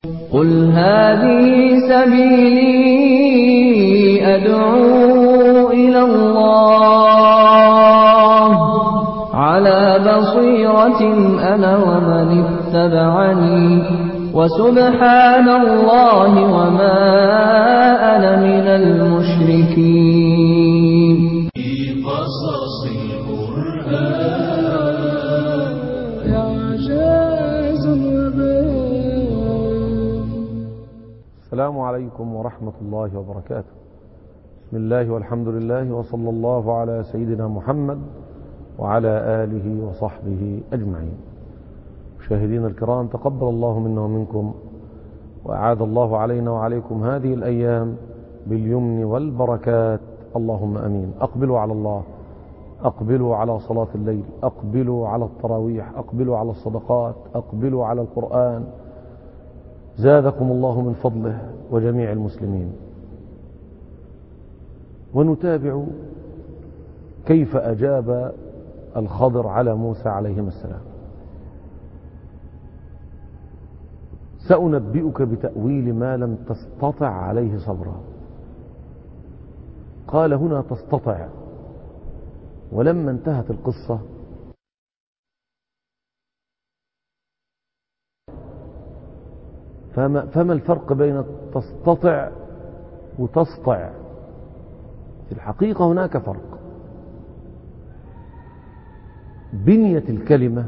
قل هذه سبيلي أدعو إلى الله على بصيرة أنا ومن اتبعني وسبحان الله وما أنا من المشركين. في قصص القرآن إعجاز وبيان. السلام عليكم ورحمة الله وبركاته. بسم الله والحمد لله وصلى الله على سيدنا محمد وعلى آله وصحبه أجمعين. مشاهدينا الكرام، تقبل الله منا ومنكم، وأعاد الله علينا وعليكم هذه الأيام باليمن والبركات، اللهم أمين. أقبلوا على الله، أقبلوا على صلاة الليل، أقبلوا على التراويح، أقبلوا على الصدقات، أقبلوا على القرآن، زادكم الله من فضله وجميع المسلمين. ونتابع كيف أجاب الخضر على موسى عليهما السلام. سأنبئك بتأويل ما لم تستطع عليه صبرا. قال هنا تستطع، ولما انتهت القصة فما الفرق بين تستطع وتسطع؟ في الحقيقة هناك فرق. بنية الكلمة،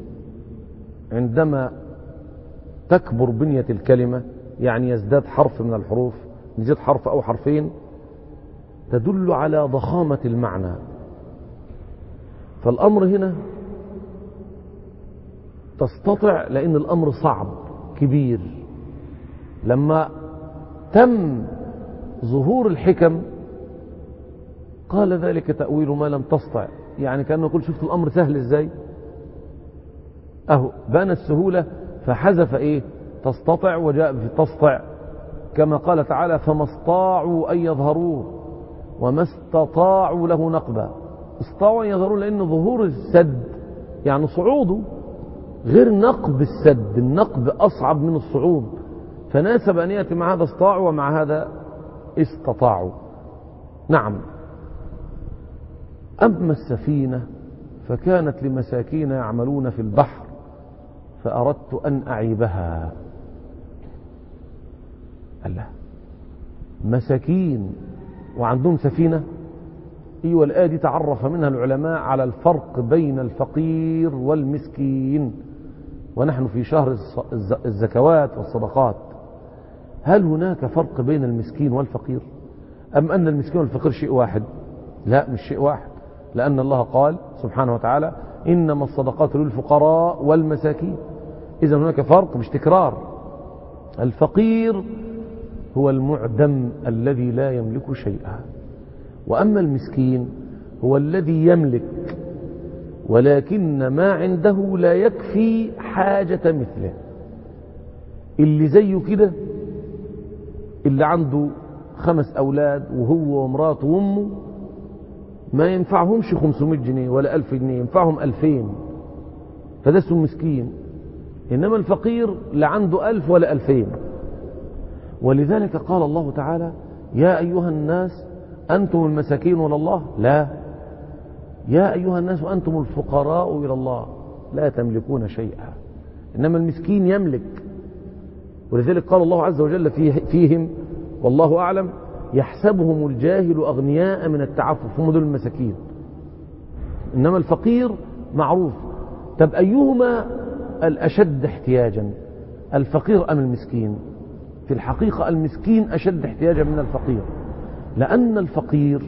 عندما تكبر بنية الكلمة، يعني يزداد حرف من الحروف، يزيد حرف أو حرفين، تدل على ضخامة المعنى. فالأمر هنا تستطع لأن الأمر صعب كبير. لما تم ظهور الحكم قال ذلك تأويل ما لم تستطع، يعني كأنه يقول شفت الأمر سهل ازاي، بان السهولة فحذف تستطع وجاء في تسطع، كما قال تعالى فما استطاعوا أن يظهروه وما استطاعوا له نقبا. استطاعوا أن يظهروه لأن ظهور السد يعني صعوده غير نقب السد، النقب أصعب من الصعود، فناسب أن يأتي مع هذا استطاعوا ومع هذا استطاعوا. نعم. أما السفينة فكانت لمساكين يعملون في البحر فأردت أن أعيبها. الله، مساكين وعندهم سفينة؟ ايوه. الآية دي تعرف منها العلماء على الفرق بين الفقير والمسكين، ونحن في شهر الزكوات والصدقات. هل هناك فرق بين المسكين والفقير، أم أن المسكين والفقير شيء واحد؟ لا، مش شيء واحد، لأن الله قال سبحانه وتعالى إنما الصدقات للفقراء والمساكين. إذا هناك فرق، مش تكرار. الفقير هو المعدم الذي لا يملك شيئا، وأما المسكين هو الذي يملك ولكن ما عنده لا يكفي حاجة مثله. اللي زيه كده، اللي عنده 5 أولاد وهو ومراته وامه، ما ينفعهمش 500 جنيه ولا 1000 جنيه، ينفعهم 2000، فده اسمه مسكين. إنما الفقير لا عنده 1000 ولا 2000. ولذلك قال الله تعالى يا أيها الناس أنتم المساكين إلى الله، لا، يا أيها الناس أنتم الفقراء إلى الله لا تملكون شيئا. إنما المسكين يملك. ولذلك قال الله عز وجل فيهم والله أعلم يحسبهم الجاهل أغنياء من التعفف، هم دول المساكين. إنما الفقير معروف. طب أيهما الأشد احتياجا، الفقير أم المسكين؟ في الحقيقة المسكين أشد احتياجا من الفقير، لأن الفقير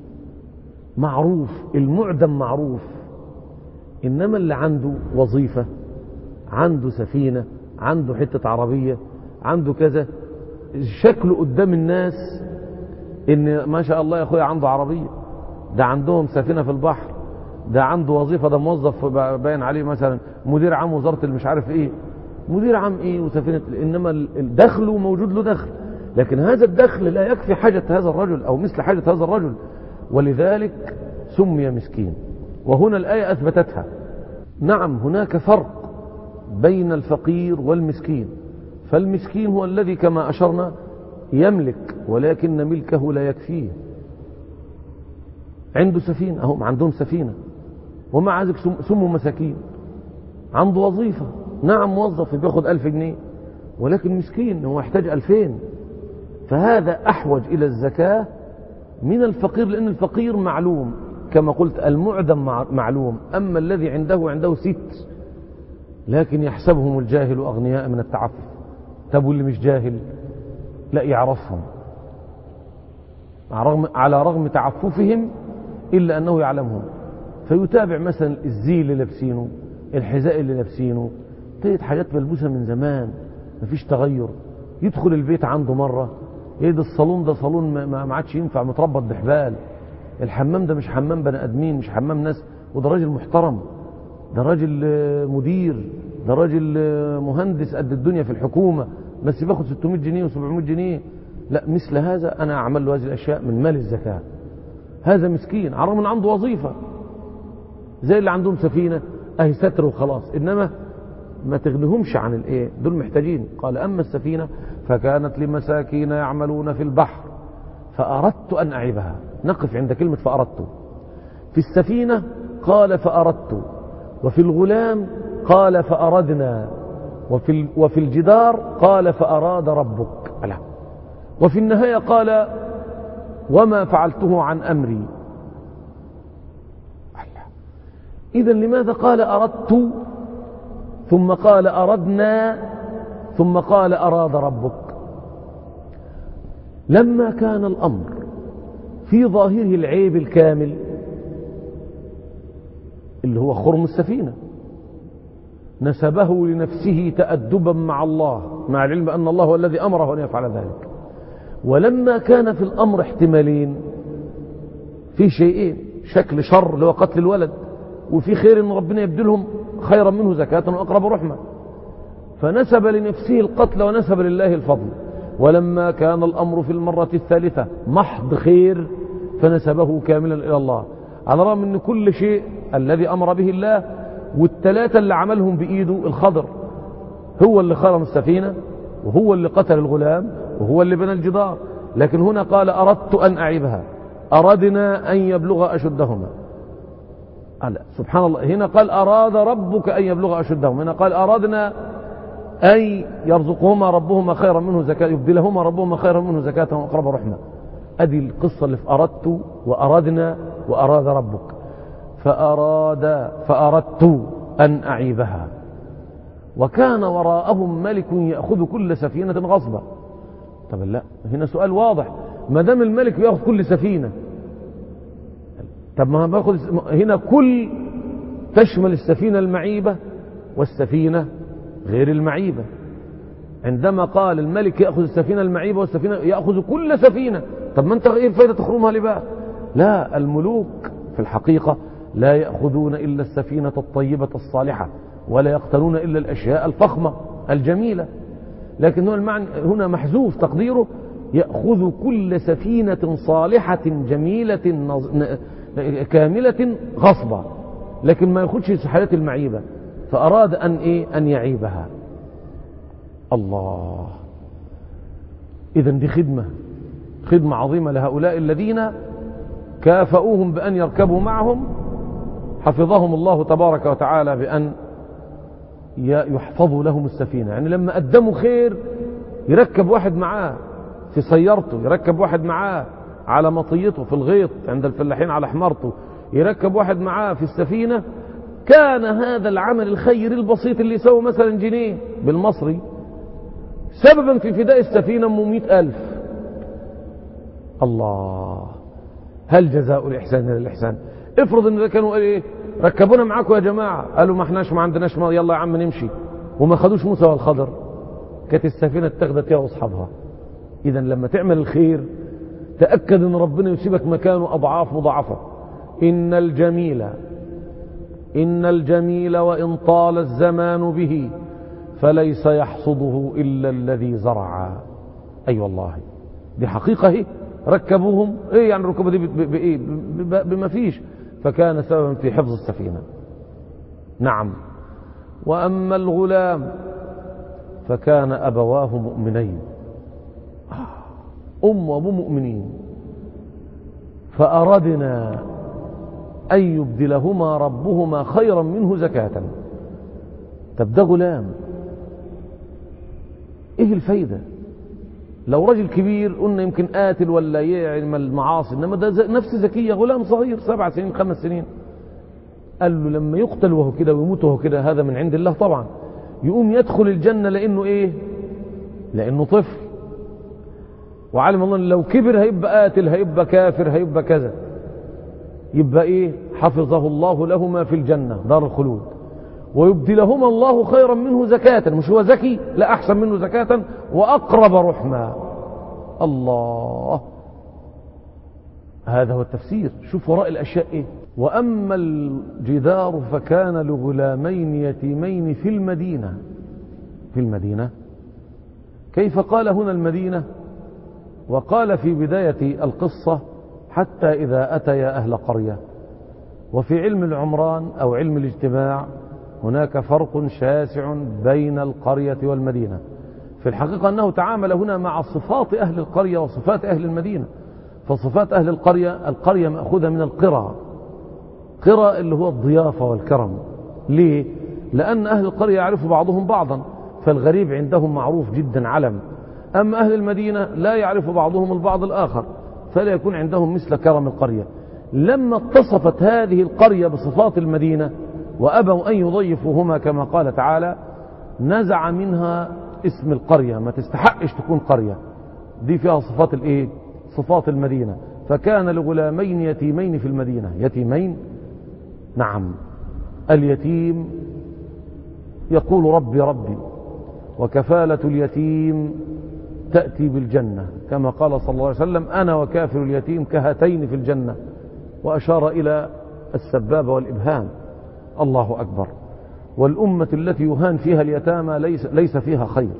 معروف، المعدم معروف. إنما اللي عنده وظيفة، عنده سفينة، عنده حتة عربية، عنده كذا، شكله قدام الناس إن ما شاء الله يا أخويا عنده عربية، ده عندهم سفينة في البحر، ده عنده وظيفة، ده موظف باين عليه مثلا مدير عام وزارة المش عارف ايه، مدير عام ايه وسفينة. انما الدخل موجود له دخل، لكن هذا الدخل لا يكفي حاجة هذا الرجل او مثل حاجة هذا الرجل، ولذلك سمي مسكين. وهنا الآية أثبتتها. نعم، هناك فرق بين الفقير والمسكين. فالمسكين هو الذي كما أشرنا يملك، ولكن ملكه لا يكفيه. عنده سفينة، هم عندهم سفينة ومع ذلك سموا مساكين. عنده وظيفة، نعم موظف بياخد 1000 جنيه، ولكن مسكين هو يحتاج 2000. فهذا أحوج إلى الزكاة من الفقير، لأن الفقير معلوم كما قلت، المعدم معلوم، أما الذي عنده 6 لكن يحسبهم الجاهل أغنياء من التعفف. طب واللي مش جاهل لا يعرفهم على رغم تعففهم إلا أنه يعلمهم، فيتابع مثلا الزي اللي لابسينه، الحذاء اللي لابسينه، تجد حاجات ملبوسة من زمان مفيش تغير. يدخل البيت عنده مرة يجد الصالون ده صالون ما عادش ينفع، متربط بحبال. الحمام ده مش حمام بني آدمين، مش حمام ناس. وده راجل محترم، ده راجل مدير، ده راجل مهندس قد الدنيا في الحكومة، بس بياخد 600 جنيه و700 جنيه. لا، مثل هذا أنا أعمل له هذه الأشياء من مال الزكاة. هذا مسكين على الرغم من عنده وظيفة، زي اللي عندهم سفينة أهي ستر وخلاص، إنما ما تغنيهمش عن الإيه، دول محتاجين. قال أما السفينة فكانت لمساكين يعملون في البحر فأردت أن أعيبها. نقف عند كلمة فأردت. في السفينة قال فأردت، وفي الغلام قال فأردنا، وفي الجدار قال فأراد ربك، لا. وفي النهاية قال وما فعلته عن أمري. إذا لماذا قال أردت ثم قال أردنا ثم قال أراد ربك؟ لما كان الأمر في ظاهره العيب الكامل اللي هو خرم السفينة، نسبه لنفسه تأدبا مع الله، مع العلم أن الله هو الذي أمره أن يفعل ذلك. ولما كان في الأمر احتمالين، في شيئين، شكل شر اللي هو قتل الولد، وفي خير ان ربنا يبدلهم خيرا منه زكاة وأقرب رحمة، فنسب لنفسه القتل ونسب لله الفضل. ولما كان الأمر في المرة الثالثة محض خير فنسبه كاملا إلى الله، على الرغم من كل شيء الذي أمر به الله، والثلاثة اللي عملهم بإيده الخضر، هو اللي خرم السفينة، وهو اللي قتل الغلام، وهو اللي بنى الجدار. لكن هنا قال أردت أن أعيبها، أردنا أن يبلغ أشدهما. سبحان الله، هنا قال أراد ربك أن يبلغ أشدهما، هنا قال أردنا أن يرزقهما ربهما خيرا منه زكاة، يبدلهما ربهما خيرا منه زكاة وأقرب رحمة. أدي القصة اللي في أردت وأردنا وأراد ربك. فأردت أن أعيبها، وكان وراءهم ملك يأخذ كل سفينة غصبا. طب لا، هنا سؤال واضح، ما دام الملك يأخذ كل سفينة، طب ما باخذ هنا كل تشمل السفينة المعيبة والسفينة غير المعيبة. عندما قال الملك يأخذ السفينة المعيبة والسفينة، يأخذ كل سفينة. طب ما انت ايه فايدة تخرمها لبقى؟ لا، الملوك في الحقيقة لا يأخذون إلا السفينة الطيبة الصالحة، ولا يقتنون إلا الأشياء الفخمة الجميلة. لكن هو المعنى هنا محذوف تقديره يأخذ كل سفينة صالحة جميلة كاملة غصبا، لكن ما يأخذش السحالات المعيبة. فأراد أن يعيبها. الله، إذن دي خدمة عظيمة لهؤلاء الذين كافؤوهم بأن يركبوا معهم، حفظهم الله تبارك وتعالى بأن يحفظوا لهم السفينة. يعني لما قدموا خير يركب واحد معاه في سيارته، يركب واحد معاه على مطيته في الغيط عند الفلاحين على حمارته، يركب واحد معاه في السفينة. كان هذا العمل الخير البسيط اللي يسوي مثلا جنيه بالمصري سببا في فداء السفينة 100,000. الله، هل جزاء الإحسان إلا الإحسان؟ افرض ان ده كانوا ركبونا معاكم يا جماعة، قالوا ما عندناش يلا يا عم نمشي، وما خدوش موسى والخضر، كانت السفينة اتخذت يا واصحابها. اذا لما تعمل الخير تأكد ان ربنا يسيبك مكانه أضعاف مضاعفة. إن الجميل وإن طال الزمان به فليس يحصده إلا الذي زرع. أي والله، دي حقيقة. ركبوهم يعني الركوبة دي بما فيش، فكان سببا في حفظ السفينة. نعم. وأما الغلام فكان أبواه مؤمنين، أم وأبو مؤمنين، فأردنا أن يبدلهما ربهما خيرا منه زكاة. طب ده غلام، إيه الفايدة؟ لو رجل كبير قلنا يمكن قاتل ولا يعمل المعاصي، إنما ده نفس زكية، غلام صغير 7 سنين 5 سنين. قال له لما يقتل وهو كده ويموت وهو كده هذا من عند الله طبعا، يقوم يدخل الجنة لأنه إيه؟ لأنه طفل، وعلم الله لو كبر هيبقى قاتل، هيبقى كافر، هيبقى كذا، يبقى إيه؟ حفظه الله لهما في الجنة دار الخلود، ويبدلهما الله خيرا منه زكاة، مش هو زكي، لا أحسن منه زكاة وأقرب رحمة. الله، هذا هو التفسير. شوف وراء الأشياء إيه. وأما الجدار فكان لغلامين يتيمين في المدينة. في المدينة كيف قال هنا المدينة؟ وقال في بداية القصة حتى إذا أتيا أهل قرية. وفي علم العمران أو علم الاجتماع هناك فرق شاسع بين القرية والمدينة. في الحقيقة أنه تعامل هنا مع صفات أهل القرية وصفات أهل المدينة. فصفات أهل القرية مأخوذة من القرى، قرى اللي هو الضيافة والكرم. ليه؟ لأن أهل القرية يعرف بعضهم بعضا، فالغريب عندهم معروف جدا علم. أما أهل المدينة لا يعرف بعضهم البعض الآخر، فلا يكون عندهم مثل كرم القرية. لما اتصفت هذه القرية بصفات المدينة وأبوا أن يضيفوهما كما قال تعالى، نزع منها اسم القرية، ما تستحقش تكون قرية، دي فيها صفات الايه؟ صفات المدينة. فكان لغلامين يتيمين في المدينة. يتيمين، نعم، اليتيم يقول ربي ربي، وكفالة اليتيم تأتي بالجنة كما قال صلى الله عليه وسلم أنا وكافل اليتيم كهاتين في الجنة، وأشار إلى السبابة والإبهام. الله أكبر. والأمة التي يهان فيها اليتامى ليس فيها خير،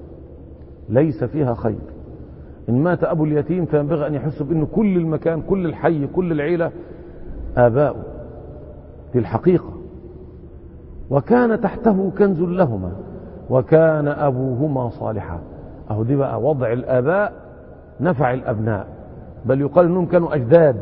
ليس فيها خير. إن مات أبو اليتيم فينبغي أن يحس بأنه كل المكان، كل الحي، كل العيلة آباؤه في الحقيقة. وكان تحته كنز لهما وكان أبوهما صالحا. أهو دي بقى وضع الآباء نفع الأبناء، بل يقال أنهم كانوا أجداد.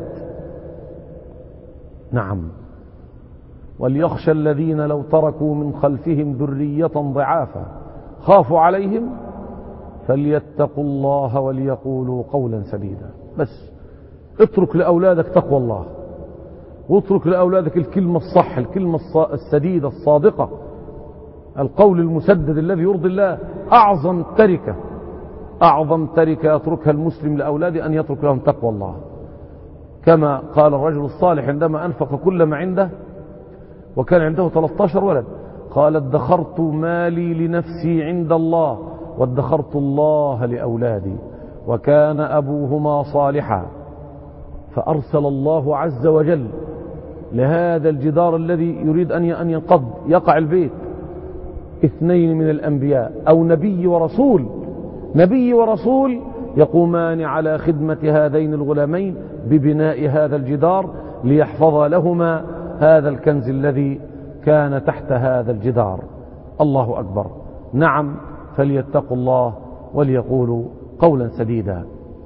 نعم. وليخشى الذين لو تركوا من خلفهم ذرية ضعافا خافوا عليهم فليتقوا الله وليقولوا قولا سديدا. بس اترك لأولادك تقوى الله، واترك لأولادك الكلمة الصح، الكلمة السديدة الصادقة، القول المسدد الذي يرضي الله. أعظم تركة، أعظم تركة يتركها المسلم لأولاده أن يترك لهم تقوى الله. كما قال الرجل الصالح عندما أنفق كل ما عنده وكان عنده 13 ولد، قال ادخرت مالي لنفسي عند الله وادخرت الله لأولادي. وكان أبوهما صالحا، فأرسل الله عز وجل لهذا الجدار الذي يريد أن ينقض يقع البيت 2 من الأنبياء أو نبي ورسول، نبي ورسول يقومان على خدمة هذين الغلامين ببناء هذا الجدار ليحفظ لهما هذا الكنز الذي كان تحت هذا الجدار. الله أكبر. نعم، فليتقوا الله وليقولوا قولا سديدا.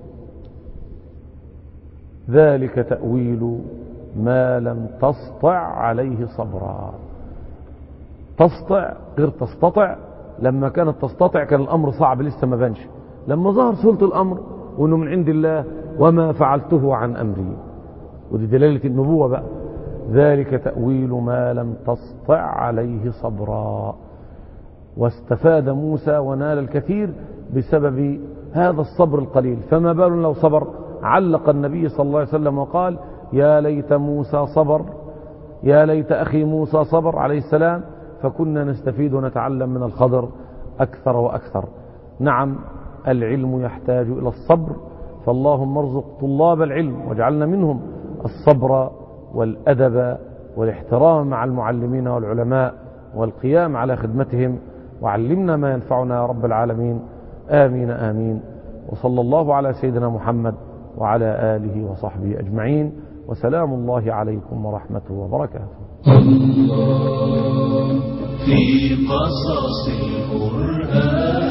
ذلك تأويل ما لم تسطع عليه صبرا. تسطع غير تستطع. لما كانت تستطع كان الأمر صعب لسه ما بانش. لما ظهر سهولة الأمر وأنه من عند الله وما فعلته عن أمري، ودي دلالة النبوة بقى. ذلك تأويل ما لم تسطع عليه صبرا. واستفاد موسى ونال الكثير بسبب هذا الصبر القليل، فما بال لو صبر. علق النبي صلى الله عليه وسلم وقال يا ليت موسى صبر، يا ليت أخي موسى صبر عليه السلام، فكنا نستفيد ونتعلم من الخضر أكثر وأكثر. نعم، العلم يحتاج إلى الصبر، فاللهم ارزق طلاب العلم واجعلنا منهم الصبر والأدب والاحترام مع المعلمين والعلماء والقيام على خدمتهم، وعلمنا ما ينفعنا يا رب العالمين. آمين آمين. وصلى الله على سيدنا محمد وعلى آله وصحبه أجمعين، وسلام الله عليكم ورحمته وبركاته. في قصص القرآن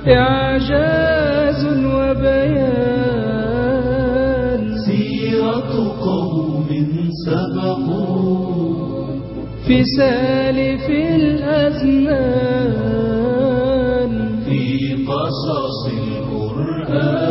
إعجاز وبيان سيرة قوم سبقوا في سالف الأزمان في قصص القرآن